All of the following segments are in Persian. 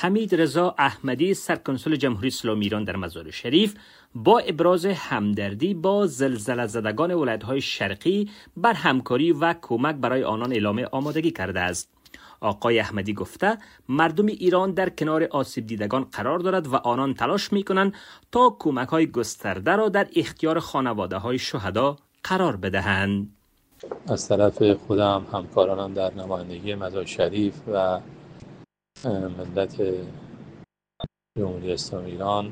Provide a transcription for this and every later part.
حمید رضا احمدی سرکنسول جمهوری اسلامی ایران در مزار شریف با ابراز همدردی با زلزله زدگان ولایت‌های شرقی بر همکاری و کمک برای آنان اعلام آمادگی کرده است. آقای احمدی گفته مردم ایران در کنار آسیب دیدگان قرار دارد و آنان تلاش می‌کنند تا کمک‌های گسترده را در اختیار خانواده‌های شهدا قرار بدهند. از طرف خودم، همکارانم در نمایندگی مزار شریف و ملت جمهوری اسلامی ایران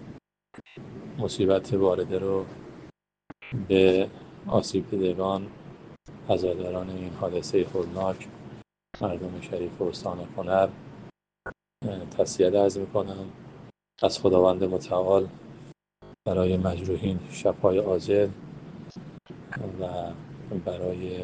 مصیبت وارده رو به آسیب دیدگان، عزاداران این حادثه هولناک، مردم شریف و استان کنر تسلیت عرض می‌کنم. از خداوند متعال برای مجروحین شفای عاجل و برای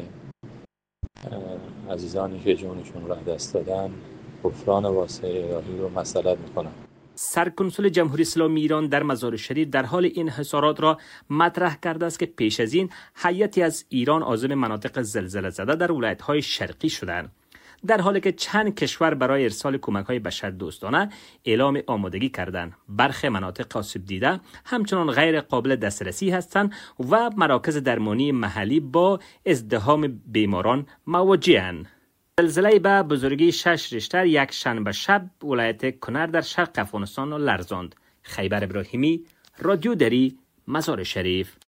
عزیزانی که جونشون را دست دادن غفران واسع الهی رو مسئلت می‌کنم. سرکنسول جمهوری اسلامی ایران در مزار شریف در حال این حصارات را مطرح کرده است که پیش از این هیئتی از ایران عازم مناطق زلزله زده در ولایت‌های شرقی شدند، در حالی که چند کشور برای ارسال کمک‌های بشردوستانه اعلام آمادگی کردند. برخی مناطق آسیب دیده همچنان غیر قابل دسترسی هستند و مراکز درمانی محلی با ازدحام بیماران مواجه‌اند. زلزله به بزرگی 6 ریشتر یک شنبه شب ولایت کنر در شرق افغانستان را لرزاند. خیبر ابراهیمی، رادیو دری، مزار شریف.